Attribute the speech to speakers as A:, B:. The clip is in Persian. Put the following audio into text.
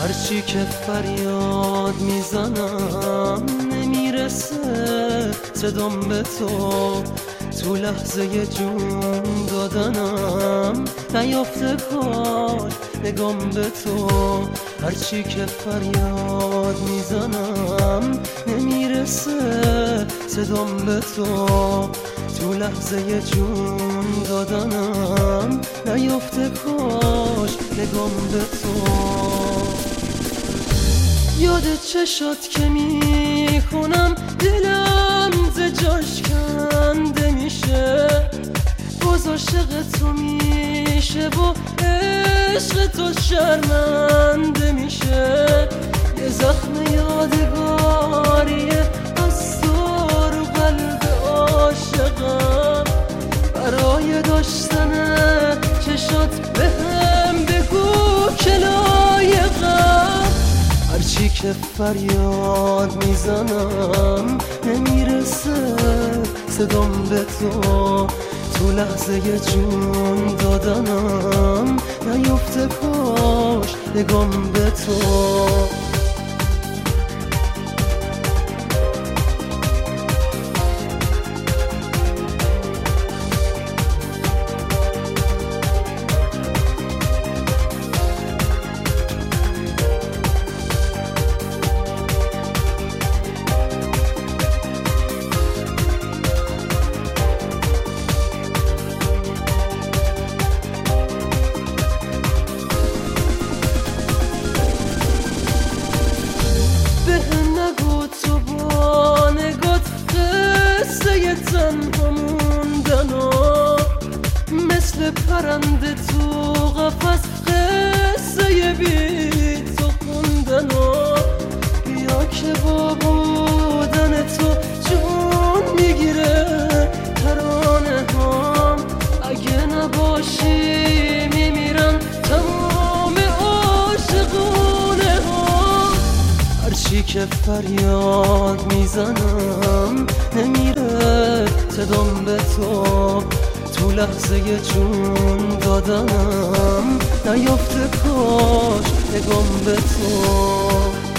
A: هرچی که فریاد میزنم نمیرسه صدام به تو لحظه جون دادنم نیافته کار نگام به تو. هرچی که فریاد میزنم نمیرسه صدام به تو لحظه جون دادنم نیافته کاش نگام به تو. یاد چشات که میخونم دلم ز جاش کنده میشه، باز عاشق تو میشه و عشق تو شرمنده میشه. یه زخم یادگاریه از تو رو قلب عاشقم، برای داشتن چشات بهم بگو که لایقم. هرچی که فریاد میزنم نمیرسه صدام به تو لحظه جون دادنم نیفته کاش نگام به تو. تنها موندن و مثل پرنده تو قفس قصه بی تو خوندن و بیا که با بودن تو جون میگیره ترانه هم، اگه نباشی میمیرن تمام عاشقونه هم. هرچی که فریاد میزنم نمیره صدام به تو لحظه جون دادنم نیافته کاش نگام به تو.